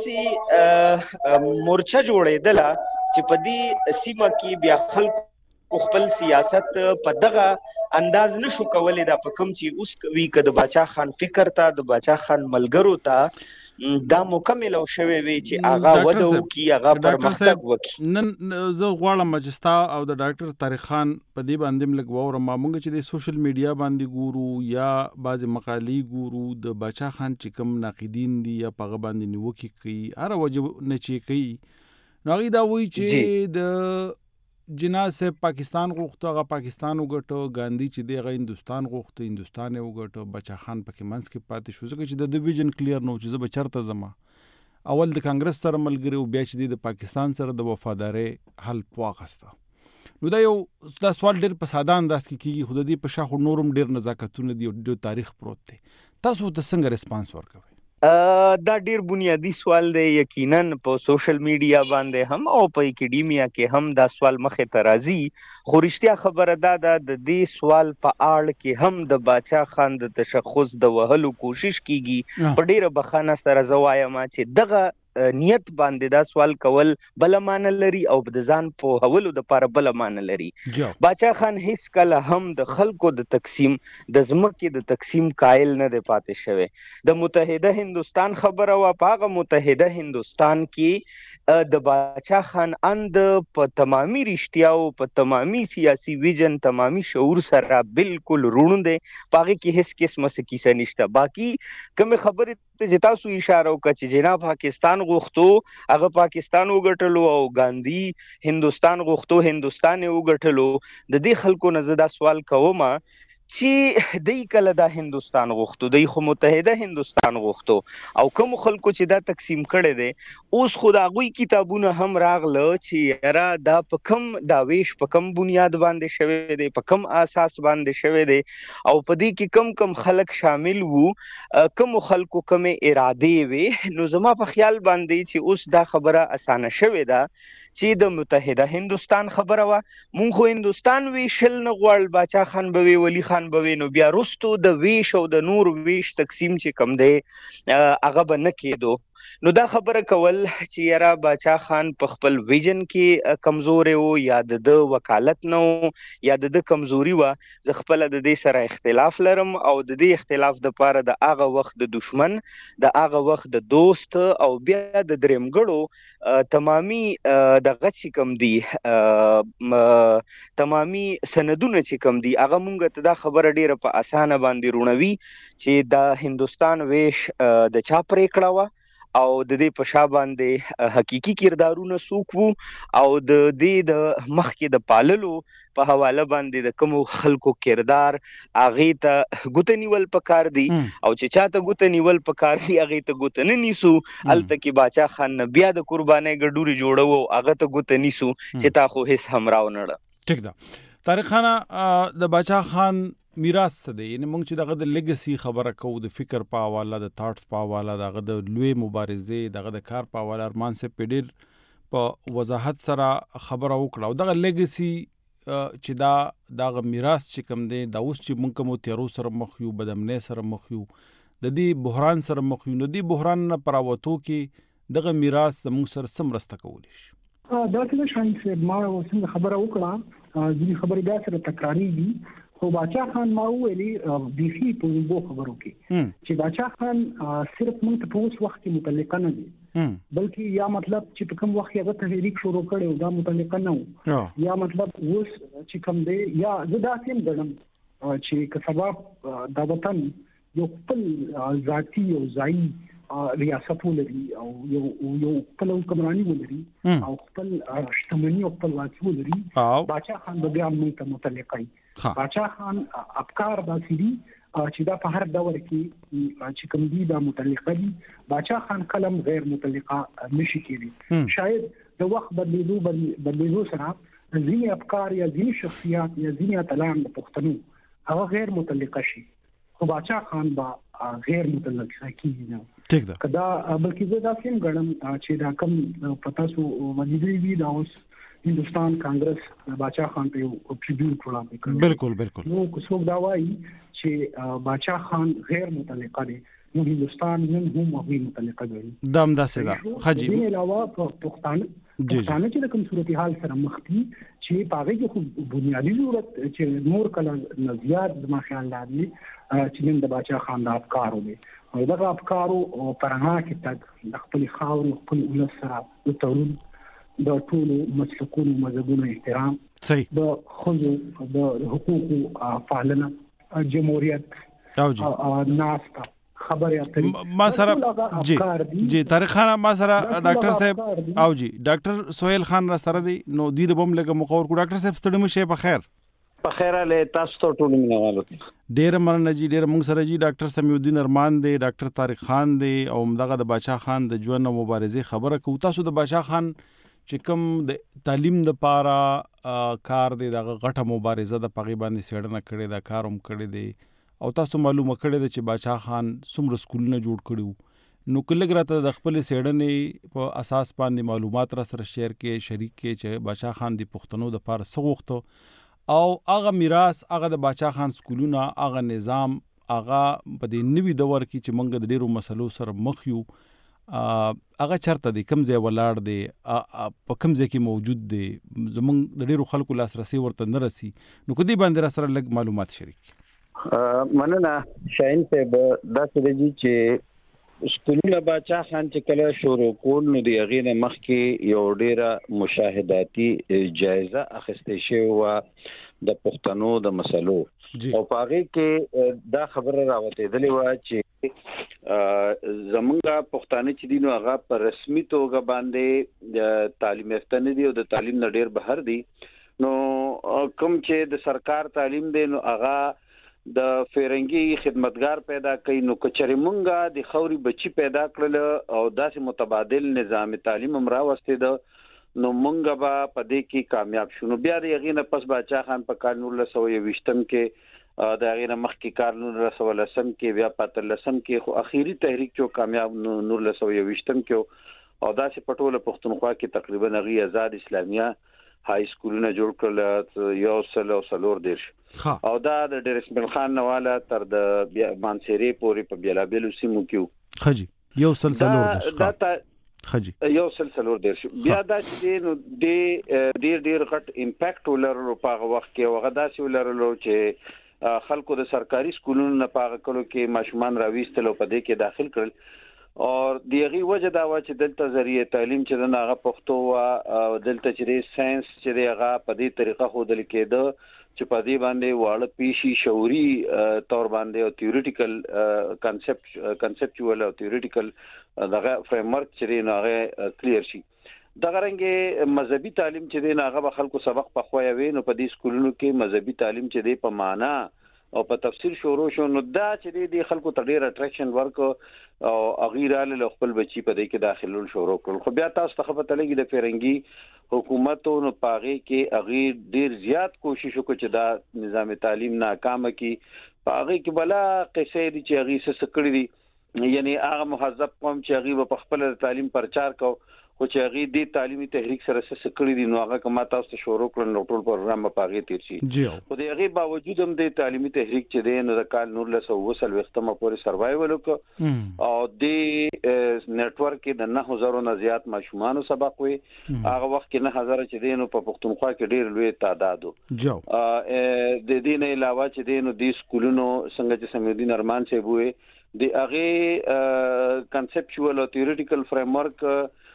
داسې مورچه جوړېدله چې په دې سیمه کې بیا خلکو خپل سیاست په دغه انداز نشو کولی دا په کوم چې اوس کوي که د باچا خان فکر ته د باچا خان ملګرو ته دا مکمل او شوی وي چې هغه وده وکړي هغه پرمختګ وکړي. نن زه غواړم چې ستا او د ډاکټر طارق خان په دې باندې هم لږ واورم. موږ چې د سوشل میډیا باندې ګورو یا بعضې مقالې ګورو د باچا خان چې کوم ناقدین دي یا په هغه باندې نیوکې کوي هره وجه نه چې کوي نو هغوی دا وایي چې د جنا صاحب پاکستان غوښته هغه پاکستان وګټه، ګاندھی چې دی هغه هندوستان غوښته هندوستان یې وګټه، باچا خان پکې منځ کې پاتې شو ځکه چې د ده ویژن کلیر نو چې زه به چېرته ځم. اول د کانګرس سره ملګری و بیا چې دی د پاکستان سره د وفادارۍ حلف واخیسته. نو دا سوال ډېر په ساده انداز کې کېږي خو د دې په شا خو نور هم ډېر نزاکتونه دي او ډېر تاریخ پروت دی. تاسو ته څنګه ریسپانس ورکوئ؟ دا ډیر بنیادی سوال دی. یقینا په سوشل میډیا باندې هم او په اکیډیمیا کې هم دا سوال مخې ته راځي، خو رښتیا خبره دا ده د دې سوال په اړه کې هم د باچا خان د تشخص د وهلو کوشش کیږي. په ډیره بخانه سره زه وایم چې دغه نیت باندې دا سوال کول بل معنی لري او د ځان پوهولو دپاره بل معنی لري. باچا خان هیڅ کله هم د خلکو د تقسیم د ځمکې د تقسیم قایل نه دی پاتې شوی. د متحده هندوستان خبره وه، په هغه متحده هندوستان کې د باچا خان اند په تمامي رښتیاو په تمامي سیاسي ویژن تمامي شعور سره بالکل روڼ دی، په هغې کې هیڅ قسمه څه کیسه نشته. باقي کومې خبرې ته چې تاسو اشاره وکړه چې جناب پاکستان غوښتو هغه پاکستان وګټلو او ګاندھی هندستان غوښتو هندستان وګټلو. د دې خلکو نه زه دا سوال کوم چې دای کله دا هندستان غوښتو دای خو متحده هندستان غوښتو او کوم خلکو چې دا تقسیم کړي دي اوس خو دا غوي کتابونه هم راغله چې یاره دا په کم دا ویش په کم بنیاد باندې شوی دی په کم اساس باندې شوی دی او په دې کې کم خلک شامل وو کوم خلکو کوم اراده وي. نو زما په خیال باندې چې اوس دا خبره اسانه شوی ده چې د متحده هندستان خبره وا مونږ خو هندستان ویشل نه غواړل باچا خان به ولی خان به نو بیا رستو د ویش او د نور ویش تقسیم چې کم دی هغه به نه کېدو. نو دا خبره کول چې یاره باچا خان په خپل ویژن کې کمزور وو یا د وکالت نو یا د کمزوري وا ز خپل د دې سره اختلاف لرم او د دې اختلاف د پاره د هغه وخت د دشمن د هغه وخت د دوست او بیا د درېمګړو تمامي دغه چې کم دي تمامي سندونه چې کم دي هغه مونږ ته دا خبره ډیره په اسانه باندې رونوي چې د هندستان ویش د چا پریکړه وا او د دې په شا باندې حقيقي کردارونه سوق وو او د دې د مخکې د پاللو په حواله باندې د کوم خلکو کردار اغه ته ګوت نیول پکار دي او چې چاته ګوت نیول پکار دي اغه ته ګوت نه نیسو الته کې باچا خان بیا د قربانۍ ګډوري جوړو اغه ته ګوت نیسو چې تا خو هیڅ همراو نه. ټیک ده طارق خان د باچا خان میراث څه دی یعنی موږ چې دغه د لیګسی خبره کوو د فکر په حواله د تھاټس په حواله دغه د لوی مبارزې دغه د کار په حواله ارمان سے پیډر په وضاحت سره خبره وکړه او دغه لیګسی چې دغه میراث چې کوم دی دا اوس چې موږ کوم تیرو سره مخ یو بدامنۍ سره مخ یو د دې بحران سره مخ یو د دې بحران نه پراوتو کې دغه میراث موږ سره سم رسته کولی شي. دا څه شان چې ما وسنګ خبره وکړه ځینې خبرې دا سره تکرارېږي خو باچا خان ما ویلي بیخي په وګو خبرو کې چې باچا خان صرف موږ ته په اوس وخت کې متعلق نه دي بلکې یا مطلب چې په کوم وخت هغه تحریک شروع کړي دا متعلق نه وو یا مطلب اوس چې کوم دی یا زدا سیم ګڼم چې که سبب د وطن یو خپل ذاتی او ځای ریاست ولري او یو خپل حکمرانی ولري او خپل شتمنۍ او خپل واکي ولري باچا خان به بیا موږ ته متعلق وي. باچا خان افکار داسې دي چې دا په هر دور کې چې کوم دي دا متعلقه دي. باچا خان کلم غیر متعلقه نشي کېدی. شاید د وخت بدلیدو سره ځینې افکار یا ځینې شخصیات یا ځینې اتلان د پښتنو هغه غیر متعلقه شي خو باچا خان با غیر متعلقه کېږي نه. ټیک ده کدا بلکې زه دا سیم ګڼم چې دا کوم پتا سو وځي وی دا اوس هندستان کانګرس باچا خان ته یو ټریبیوټ وړاندې کړ. بالکل نو څوک دا وایي چې باچا خان غیر متعلقه دي نو هندستان نن هم هغه متعلقه دي. دام داسې ده خاجي دې علاوه پښتانه چې کوم صورتحال سره مخ دي چې پاغه کې خو بنیادی ضرورت چې نور کله زیات د ما خیال لري چې نن د باچا خان د افکارو دي او دغه افکارو پرها کې تک د خپل خاور خپل ولس سره د تړون د ټولو مسلکونو مذهبونو احترام د خلکو د حقوقو پالنه جمهوریت ناستا خبره اترې ما سره جی طارق خان ما سره ډاکټر صاحب او جی ډاکټر سہیل خان را سره دی نو دیر بم لګه مقور کو ډاکټر صاحب ستړي مشه په خیر په خیر له تاسو ته ټول مینوالو ډیر مننه جی ډیر موږ سره جی ډاکټر سمیع الدین ارمان دی ډاکټر طارق خان دی او دغه د باچا خان د ژوند او مبارزې خبره کو تاسو د باچا خان چې کوم د تعلیم د پاره کار دی دغه غټه مبارزه د پغی باندې سیړنه کړي دا کاروم کړي دی او تاسو معلومه کړی دی چې باچا خان څومره سکولونه جوړ کړي نو کله راته د خپل سیړنې په اساس باندې معلومات را سره شیر کې شریک کې چې باچا خان د پښتنو د پاره سغوخته او هغه میراث هغه د باچا خان سکولونه هغه نظام هغه په دې نوي دور کې چې موږ د ډیرو مسلو سره مخ یو هغه چرته دی کوم ځای ولاړ دی په کوم ځای کې موجود دی زمونږ د ډیرو خلکو لاسرسي ورته نه رسي نو کدی باندې را سره لږ معلومات شریک مننه شاهین صاحب دا څه دی چې سکولونه باچا خان چې کله شروع کول نو د هغې نه مخکې یو ډیره مشاهداتي جایزه اخیستې شوې وه د پښتنو د مسلو او په هغې کې دا خبره راوتېدلې وه چې زمونږه پښتانه چې دي نو هغه په رسمي توګه باندې تعلیم یافته نه دي او د تعلیم نه ډیر بهر دي. نو کوم چې د سرکار تعلیم دی نو هغه د فرنګي خدمتګار پیدا کړي. نو کچري مونږه د خوري بچي پیدا کړل او داسې متبادل نظام تعلیم هم راوستي ده نو مونږه به په دې کې کامیاب شو. نو بیا د یغینه پس باچا خان په کال 1920 کې د یغینه مخکې کال 1910 کې بیا په 13 کې خو اخیری تحریک جو کامیاب 1920 کې او داسې پټوله پښتونخوا کې تقریبا غي آزاد اسلامیه های سکولونه جوړ کړل یو سلور دیش او دا د ډیرسمل خان نواله تر د مانسيري پورې په بیلابلو سیمو کې خجی یو سلسلور دیش خجی یو سلسلور دیش بیا دا چې نو د ډیر غټ امپیکټ ولرلو په وخت کې وغه داسې ولرلو چې خلکو د سرکاري سکولونو نه پاغه کولو کې ماشومان راويستلو په دې کې داخل کړل اور دیغي وجه دا و چې دلته ذریعہ تعلیم چې نه هغه پښتو او دلته چې ساينس چې هغه په دې طریقه خودل کېده چې په دې باندې واړه پیشي شعوري تور باندې او تیوريټیکل کنسپچوال او تیوريټیکل دغه فریم ورک چې نه هغه کلیر شي. دغه رنګه مذهبي تعلیم چې نه هغه خلکو سبق په خویا وي نو په دې سکولونو کې مذهبي تعلیم چې دی په معنا او په تفسیر شروع شو نو دا چې دی خلکو ته ډیر اټریکشن ورک او اغیراله له خپل بچی په دې کې داخلول شروع کړل. خو بیا تاسو ته پته لګی د فرنګي حکومتونو پاغي کې اغیر ډیر زیات کوشش وکړي چې دا نظام تعلیم ناکام کی پاغي کې بلا قصې دي چې اغي څه کړی دي یعنی هغه مهذب قوم چې اغي په خپل تعلیم پرچار کو خو چې هغه د تعلیمي تحریک سره څه کړی دي نو هغه کما تاسو ته شروع کړل نو ټول پروګرام په هغه تیر شي. خو د هغه باوجود هم د تعلیمي تحریک چې د نو د کال 1920 وختمه پورې سروایوال وکړ او د نتورک کې د 9000 نه زیات ماشومان سبق وي. هغه وخت کې 9000 چې د نو په پښتونخوا کې ډیر لوی تعداد د دې نه علاوه چې د نو د سکولونو څنګه چې سمیدین ارمان صاحب وي د هغه کنسپچوال او تیوريټیکل فریم ورک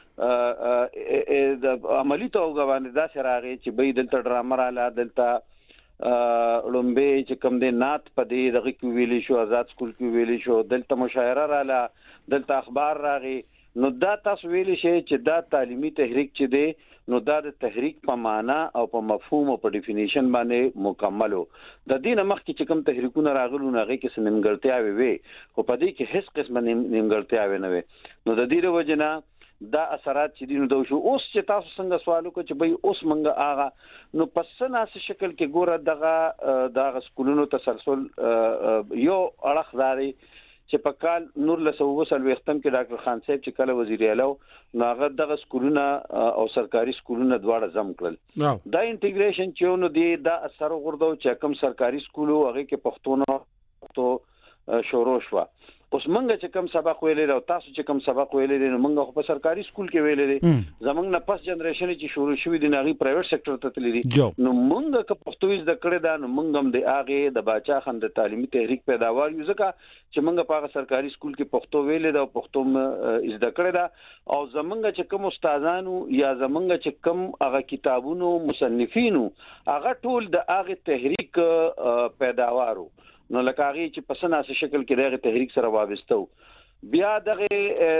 د عملی توګه باندې دا سراغي چې به دلته ډرامه رااله دلته لومبه چې کوم د نات په دې دغه کې ویلې شو آزاد سکول کې ویلې شو دلته مشاعره رااله دلته اخبار راغی نو دا تاسو ویلې شي چې دا تعلیمي تحریک چې دی نو دا د تحریک په معنا او په مفهوم او په ډیفینیشن باندې مکملو. د دې نمخ کې چې کوم تحریکونه راغلو نه غي کې سنمګړتیا وي خو په دې کې هیڅ قسم نیمګړتیا نه وي. نو د دې وجنه دا اثرات چې دینو دوشو اوس چې تاسو څنګه سوال وکړئ چې بای اوس منګه آغا نو پسناس شکل کې ګوره دغه سکولونو تسلسل یو اړخ داري چې په کال 1920 کې ډاکټر خان صاحب چې کله وزیر اعلی نو هغه دغه سکولونه او سرکاري سکولونه دواړه زم کړل. دا انټیګریشن چې نو دی دا اثر غوړدو چې کوم سرکاري سکولو هغه کې پښتون شروع شو. اوس مونږ چې کوم سبق ویلې او تاسو چې کوم سبق ویلې نو مونږ په سرکاري سکول کې ویلې دي زمونږ نه پس جنریشن چې شروع شوی د ناغي پرایویټ سېکټر ته تللی دي نو مونږ که پښتو د کړه دا نو مونږ هم د اغه د باچا خان د تعلیمي تحریک پیداوار یو ځکه چې مونږ په سرکاري سکول کې پښتو ویلې دا پښتو د کړه دا او زمونږ چې کوم استادانو یا زمونږ چې کوم هغه کتابونو مصنفینو هغه ټول د اغه تحریک پیداوارو نو لکه چې پسناس شکل کې دغه تحریک سره وابسته بیا دغه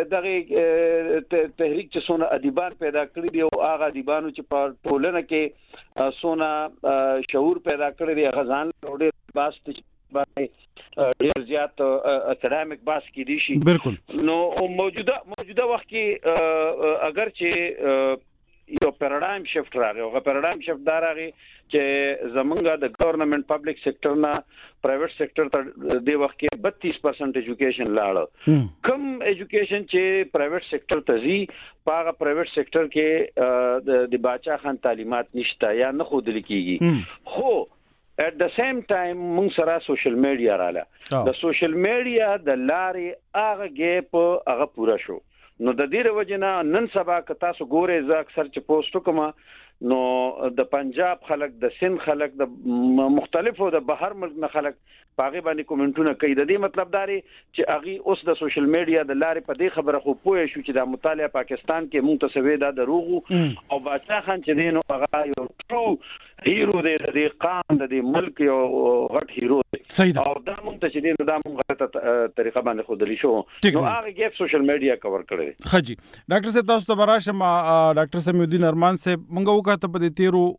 تحریک چې سونه ادیبان پیدا کړی دی او هغه ادیبانو چې په ټولنه کې سونه شعور پیدا کړی دی غزان وروډه باس ډیر زیات اکیډمیک باس کې دي شي بالکل. نو موجوده وخت کې اگر چې یو پیراډایم شفت راغی او پیراډایم شفت دا راغی چې زمونږه د گورنمنت پبلک سېکټر نه پرایویټ سېکټر ته د وخت کې 32% ایجوکیشن لاړ. کم ایجوکیشن چې پرایویټ سېکټر ته زی پاغه پرایویټ سېکټر کې د باچا خان تعلیمات نشته یا نه خودل کیږي خو at the same time موږ سره سوشل میډیا رااله د سوشل میډیا د لارې هغه ګیپ هغه پورا شو. نو د دې وجنه نن سبا که تاسو ګورئ ز اکثر چې پوسټ کوم نو د پنجاب خلک د سند خلک د مختلفو د بهر ملک نه خلک پاغه باندې کومنټونه کوي. د دې مطلب داري چې اغي اوس د سوشل میډیا د لارې په دې خبره خو پوه شو چې د مطالعه پاکستان کې مونږ ته سوي دا دروغ او باچا خان چې دینو هغه یو ټرو هیرو دی د قام د ملک یو غټ هیرو دی. صحیح ده. او دا مونږ ته چې دا مونږ غلطه طریقه باندې خودلی شو نو هغه ګیپ سوشل میډیا کور کړی. خجی ډاکټر صاحب تاسو ته براشم ډاکټر سمیع الدین ارمان صاحب مونږ وکړه په دې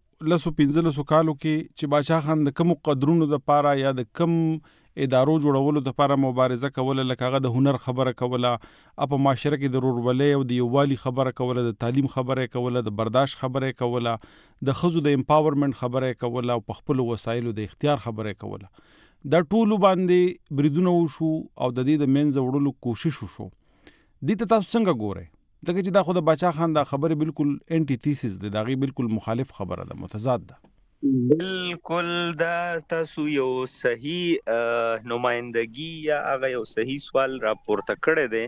13 کالو کې چې باچا خان د کوم قدرونو د پاره یا د کوم ادارو جوړولو لپاره مبارزه کوله، لکه هغه د هنر خبره کوله، په معاشره کې د رورولۍ او د یووالي خبره کوله، د تعلیم خبره کوله، د برداشت خبره کوله، د ښځو د امپاورمنټ خبره کوله او په خپل وسایلو د اختیار خبره کوله. دا ټول باندې بریدونه وشو او د دې د منځ وړلو کوشش وشو. دې ته تاسو څنګه ګورئ؟ ځکه چې دا خو د باچا خان دا خبره بالکل انټي تھیسس ده، دا غي بالکل مخالف خبره ده، متضاد ده. بالکل دا تاسو یو صحیح نمائندګي یا هغه یو صحیح سوال راپورته کړی دی.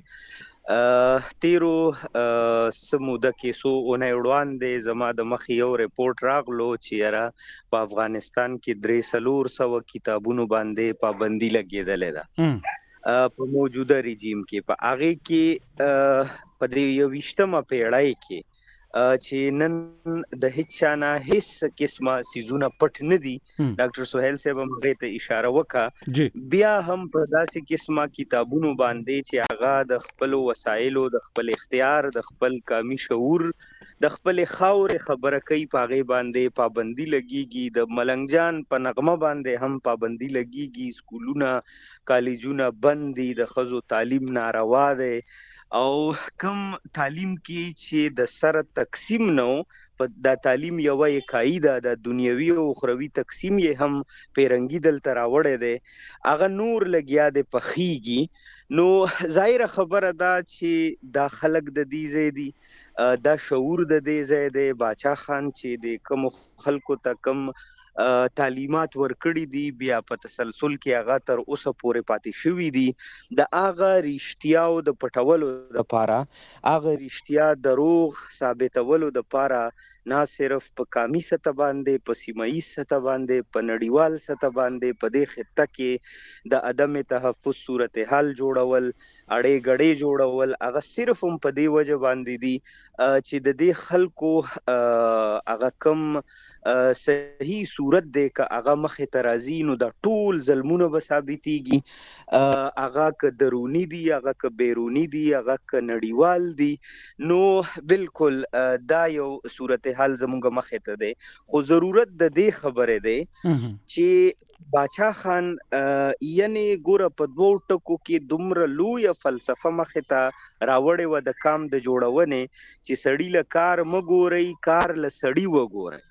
تیرو سموده کې سو اونۍ وړاندې زما د مخې یو ریپورت راغلو چې یاره په افغانستان کې 300 کتابونو باندې پابندي لګېدلې ده په موجوده رژیم کې. په هغه کې په دې 21مه پیړۍ کې چې نن د هیڅ چانه هیڅ قسمه سيزونه پټ نه دي. ډاکټر سہیل صاحب موږ ته اشاره وکړه بیا هم په داسې قسمه کتابونو باندې چې هغه د خپل وسایلو، د خپل اختیار، د خپل قومي شعور، د خپل خاور خبره کوي په هغه باندې پابندي لګيږي. د ملنګ جان په نغمه باندې هم پابندي لګيږي. سکولونه کالجونه بند دي، د ښځو تعلیم ناروا دی او کم تعلیم کې چې د سره تقسیم نو په د تعلیم یو قاعده د دنیوي او اخروی تقسیم یې هم پیرنګي دلته راوړی دی، هغه نور لګیا دی پخېږي. نو ظاهره خبره دا چې دا خلک د دې ځای دي، دا شعور د دې ځای دی. باچا خان چې د کوم خلکو ته کم تعلیمات ورکړي دي بیا په تسلسل کې هغه تر اوسه پورې پاتې شوي دي. د هغه رښتیاو د پټولو لپاره، هغه رښتیا دروغ ثابتولو لپاره نه صرف په قومي سطح باندې، په سیمایي سطح باندې، په نړیوال سطح باندې په دې خطه کې د عدم تحفظ صورتحال جوړول، اړې غړې جوړول، هغه صرف هم په دې وجه باندې دي چې د دې خلکو هغه کم صحیح صورت دی که هغه مخې ته راځي نو د ټول ظلمونه به ثابتېږي، هغه که دروني دي، هغه که بیروني دي، هغه که نړیوال دي. نو بالکل دا یو صورتحال زموږ مخې ته دی. خو ضرورت د دې خبرې دی چې باچا خان یعنی ګوره په 2 ټکو کې دومره لویه فلسفه مخې ته راوړې وه د کام د جوړونې چې سړي له کار مه ګورئ، کار له سړي وګورئ.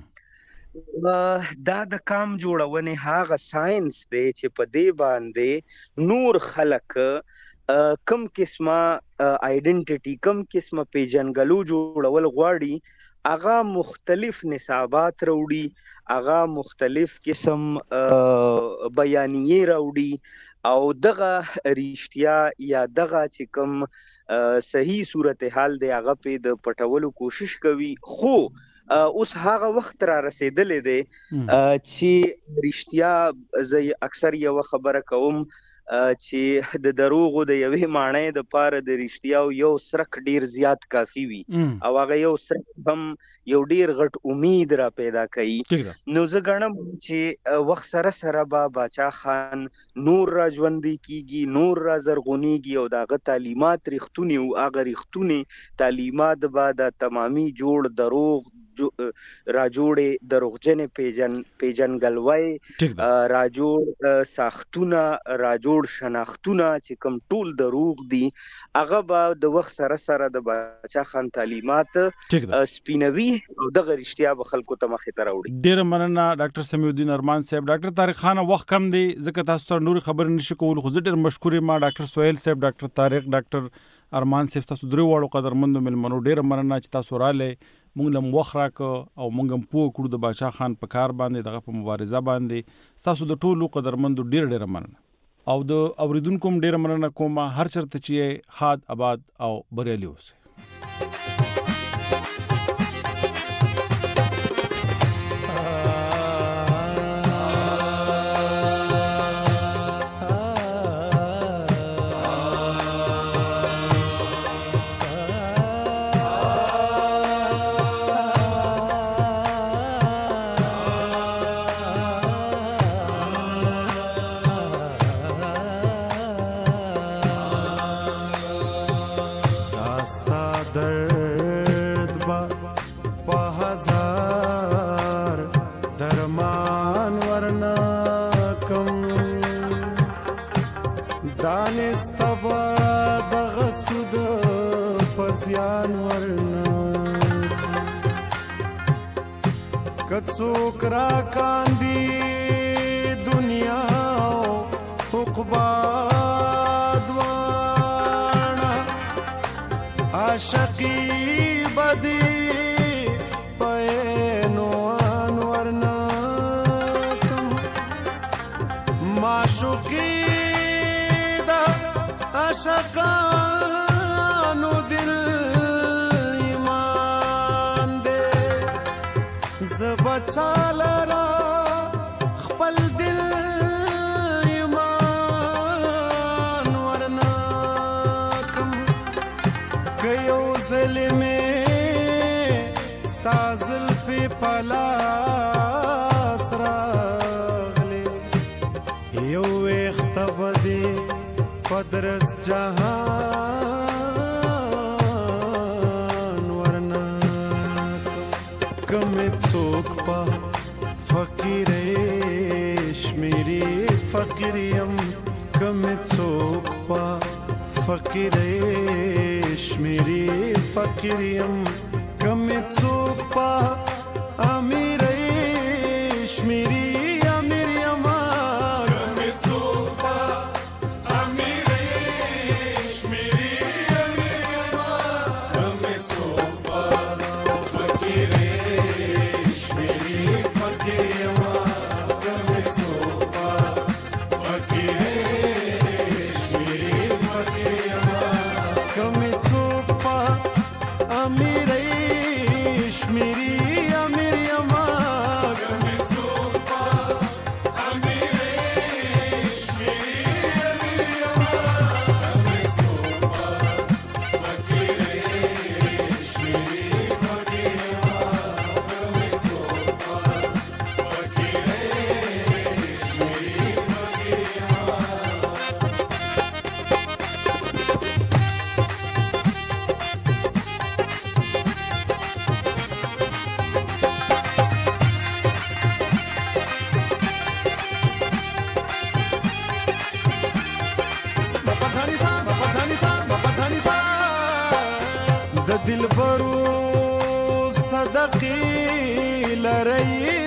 دا د کام جوړونې هغه ساينس دی چې په دې باندې نور خلک کم قسمه آئیډنټیټي، کم قسمه پیژنګلو جوړول غواړي، هغه مختلف نصابات راوړي، هغه مختلف قسم بیانیې راوړي او دغه رښتیا یا دغه چې کوم صحیح صورتحال دی هغه په د پټولو کوشش کوي. خو اوس هغه وخت را رسیدلې دی چې رښتیا زه اکثر یو خبره کوم چې د دروغو د یوې معنی د پاره د رښتیا یو سرک ډیر زیات کافی وي او هغه یو سرک هم یو ډیر غټ امید را پیدا کوي. نو زه ګڼم چې وخت سره سره باچا خان نور را ژوندی کیږي، نور را زرغونیږي او داغه تعلیمات رښتونی او هغه رښتونی تعلیمات به د تمامي جوړ دروغ راجوړې دروغجن پیژنګلوي، راجوړ ساختونه، راجوړ شناختونه چې کوم ټول دروغ دي هغه به د وخت سره سره د باچا خان تعلیمات سپینوي او دغه رښتیا به خلکو ته مخې ته راوړي. ډېره مننه ډاکټر سمیع الدین ارمان صاحب. ډاکټر طارق خان وخت کم دی ځکه تاسو ته نور خبرې نشي کول، خو زه ډېر مشکور یم ډاکټر سہیل صاحب، ډاکټر طارق، ډاکټر ارمان صاحب، تاسو درې واړو قدرمنو ملمنو ډېره مننه چې تاسو رااله مونږ له وخت راک او مونږ هم پوه کړو د باچا خان په کار باندې، دغه په مبارزه باندې. تاسو د ټولو قدرمندو ډېره مننه او د اوریدونکو هم ډېره مننه کوم. هر چرته چې خاد آباد او بریالي اوسئ. جهان ورنا کم دانستبا دغه سود پزیان ورنا کڅوک را کاندي دنیا عقبا دوانا عاشقی بدی پینوان ورنا کم معشوقی دا عاشقانو دل ایمان دے زبچال را خپل دل ایمان ورنا کم کيو ظلمه ستا زلفی پلاس راغلی یو اختب دی پدرس جهان ورنا کم څوک پا فقیر شمیری فقیریم کم څوک پا فقیر شمیری فقیریم کم څوک پا امیر شمیری امیر یما کم څوک پا امیر شمیری امیر یما کم څوک پا فقیر شمیری فقیر یما کم څوک پا فقیر شمیری فقیر یما کم څوک پا امیر شمیری امیر یما کم څوک پا امیر شمیری امیر یما کم څوک پا فقیر شمیری فقیر یما کم څوک پا فقیر شمیری فقیر یما د دلبرو صدقې لري